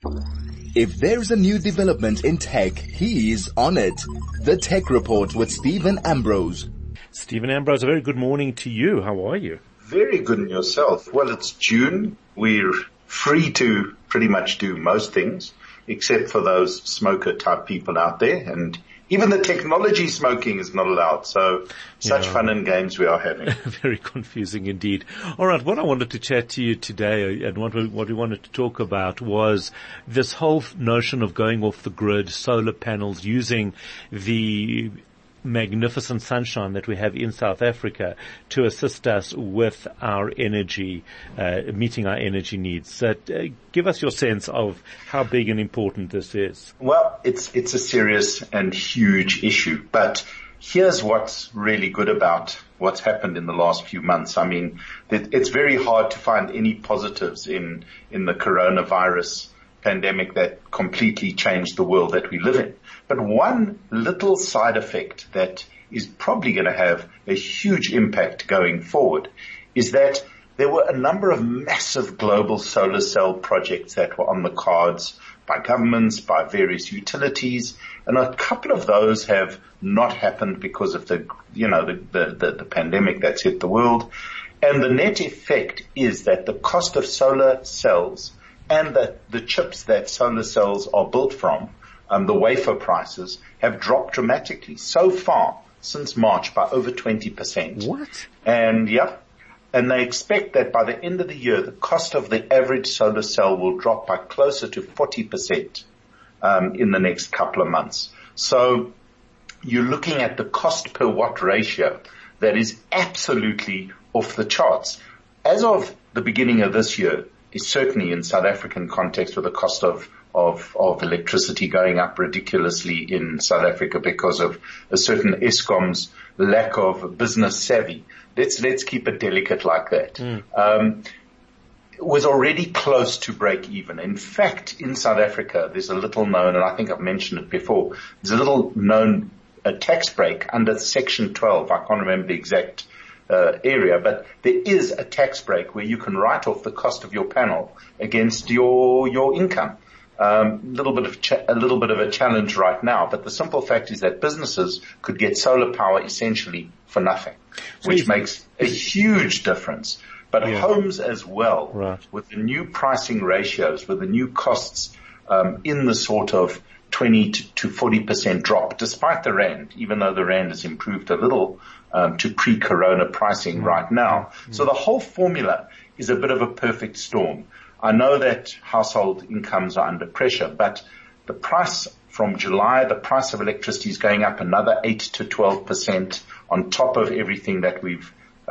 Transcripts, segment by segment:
If there's a new development in tech, he's on it. The Tech Report with Stephen Ambrose. Stephen Ambrose, a very good morning to you. How are you? Very good in yourself. Well, it's June. We're free to pretty much do most things, except for those smoker type people out there. And even the technology smoking is not allowed. So such fun and games we are having. Very confusing indeed. All right. What I wanted to chat to you today and what we wanted to talk about was this whole notion of going off the grid, solar panels, using the magnificent sunshine that we have in South Africa to assist us with our energy, meeting our energy needs. Give us your sense of how big and important this is. Well, it's a serious and huge issue, but here's what's really good about what's happened in the last few months. I mean, it's very hard to find any positives in the coronavirus pandemic that completely changed the world that we live in. But one little side effect that is probably going to have a huge impact going forward is that there were a number of massive global solar cell projects that were on the cards by governments, by various utilities, and a couple of those have not happened because of the pandemic that's hit the world. And the net effect is that the cost of solar cells and the chips that solar cells are built from, the wafer prices, have dropped dramatically so far since March by over 20%. What? And they expect that by the end of the year, the cost of the average solar cell will drop by closer to 40% in the next couple of months. So you're looking at the cost per watt ratio that is absolutely off the charts. As of the beginning of this year, is certainly in South African context with the cost of electricity going up ridiculously in South Africa because of a certain Eskom's lack of business savvy. Let's keep it delicate like that. Was already close to break even. In fact, in South Africa, there's a little known, and I think I've mentioned it before, there's a little known tax break under Section 12. I can't remember the exact area, but there is a tax break where you can write off the cost of your panel against your income. A little bit of a challenge right now, but the simple fact is that businesses could get solar power essentially for nothing, which makes a huge difference. But homes as well, right, with the new pricing ratios, with the new costs in the sort of 20 to 40% drop, despite the rand, even though the rand has improved a little to pre-corona pricing right now. So the whole formula is a bit of a perfect storm. I know that household incomes are under pressure, but the price from July, the price of electricity is going up another 8 to 12% on top of everything that we've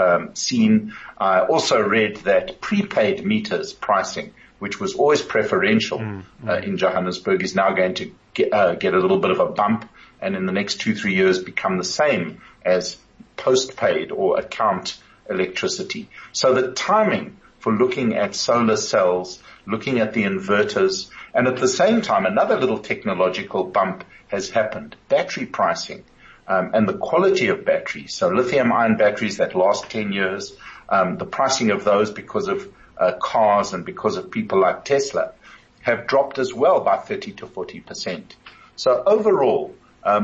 seen. I also read that prepaid meters pricing, which was always preferential in Johannesburg, is now going to get a little bit of a bump, and in the next 2-3 years become the same as postpaid or account electricity. So the timing for looking at solar cells, looking at the inverters, and at the same time another little technological bump has happened. Battery pricing and the quality of batteries. So lithium-ion batteries that last 10 years, the pricing of those because of cars and because of people like Tesla have dropped as well by 30 to 40%. So overall,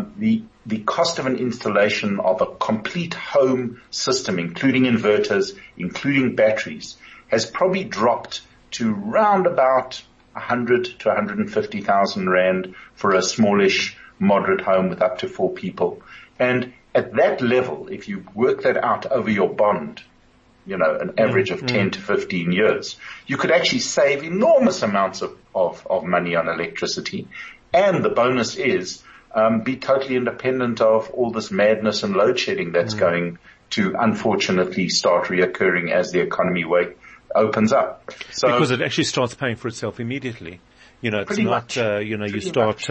the cost of an installation of a complete home system, including inverters, including batteries, has probably dropped to round about 100 to 150,000 rand for a smallish, moderate home with up to 4 people. And at that level, if you work that out over your bond, an average of 10 to 15 years, you could actually save enormous amounts of money on electricity. And the bonus is be totally independent of all this madness and load shedding that's going to unfortunately start reoccurring as the economy opens up. So, because it actually starts paying for itself immediately. It's not, you start,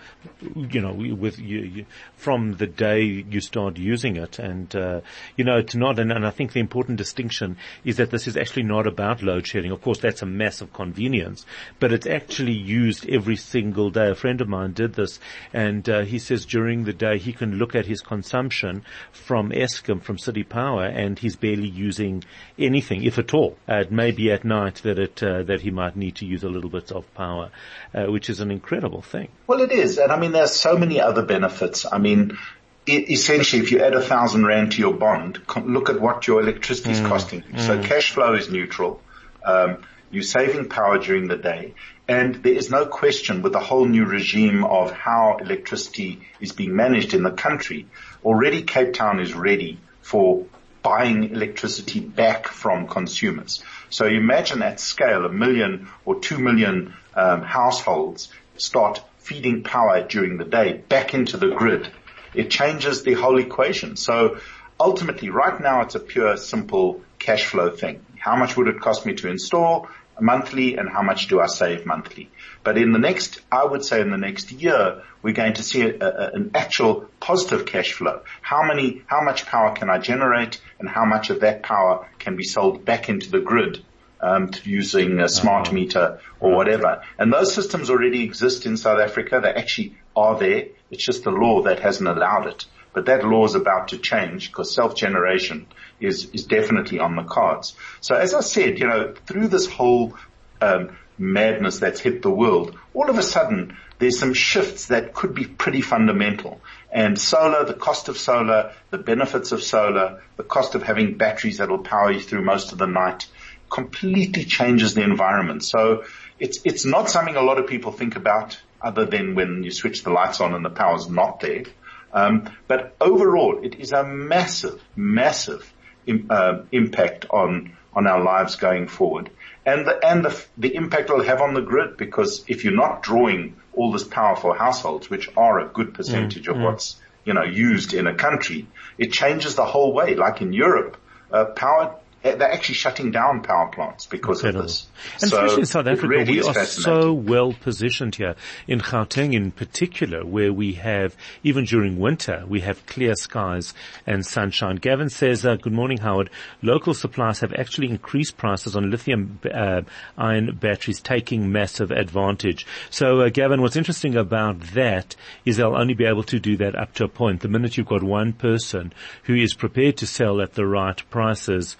with you from the day you start using it. And, it's not, and I think the important distinction is that this is actually not about load shedding. Of course, that's a massive convenience, but it's actually used every single day. A friend of mine did this, and, he says during the day he can look at his consumption from Eskom, from City Power, and he's barely using anything, if at all. It may be at night that he might need to use a little bit of power. power, which is an incredible thing. Well, it is. And I mean, there's so many other benefits. I mean, essentially, if you add 1,000 rand to your bond, look at what your electricity is costing. So cash flow is neutral. You're saving power during the day. And there is no question with the whole new regime of how electricity is being managed in the country. Already Cape Town is ready for buying electricity back from consumers. So imagine at scale 1 million or 2 million households start feeding power during the day back into the grid. It changes the whole equation. So ultimately, right now, it's a pure, simple cash flow thing. How much would it cost me to install monthly, and how much do I save monthly? But I would say in the next year, we're going to see an actual positive cash flow. How much power can I generate, and how much of that power can be sold back into the grid using a smart meter or whatever? And those systems already exist in South Africa. They actually are there. It's just the law that hasn't allowed it. But that law is about to change because self-generation is definitely on the cards. So as I said, through this whole madness that's hit the world, all of a sudden there's some shifts that could be pretty fundamental. And solar, the cost of solar, the benefits of solar, the cost of having batteries that will power you through most of the night completely changes the environment. So it's not something a lot of people think about other than when you switch the lights on and the power's not there. But overall, it is a massive, massive impact on our lives going forward, and the impact it'll have on the grid. Because if you're not drawing all this power for households, which are a good percentage of what's used in a country, it changes the whole way. Like in Europe, they're actually shutting down power plants because of this. And especially in South Africa, really we are so well positioned here. In Gauteng in particular, where we have, even during winter, we have clear skies and sunshine. Gavin says, good morning, Howard. Local suppliers have actually increased prices on lithium ion batteries, taking massive advantage. So, Gavin, what's interesting about that is they'll only be able to do that up to a point. The minute you've got one person who is prepared to sell at the right prices,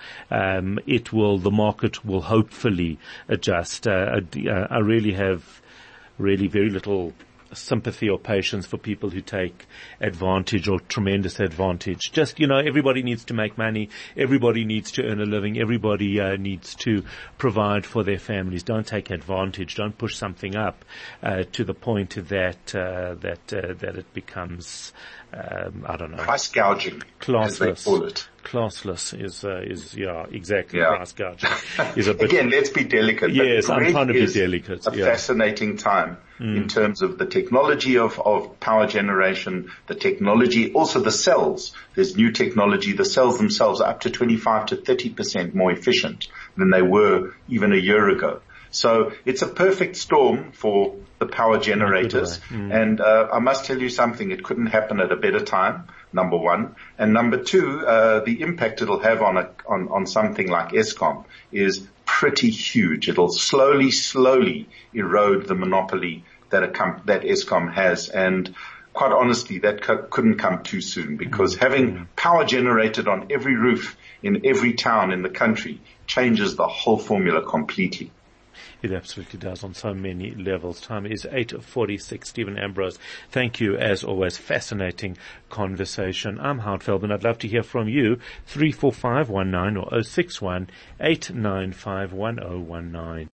the market will hopefully adjust. I really have very little sympathy or patience for people who take advantage or tremendous advantage. Just, everybody needs to make money. Everybody needs to earn a living. Everybody needs to provide for their families. Don't take advantage. Don't push something up to the point that it becomes, I don't know. Price gouging, classless. As they call it. Classless is exactly. Yeah. Price gouging is a bit. Again, let's be delicate. Yes, I'm trying to be delicate. A fascinating time in terms of the technology of power generation, the technology, also the cells. There's new technology. The cells themselves are up to 25 to 30% more efficient than they were even a year ago. So it's a perfect storm for the power generators. And I must tell you something, it couldn't happen at a better time, number one. And number two, the impact it'll have on something like Eskom is pretty huge. It'll slowly erode the monopoly that Eskom has. And quite honestly, that couldn't come too soon, because having power generated on every roof in every town in the country changes the whole formula completely. It absolutely does on so many levels. Time is 8:46. Stephen Ambrose, thank you as always. Fascinating conversation. I'm Howard Feldman. I'd love to hear from you. 34519 or 061 895 1019.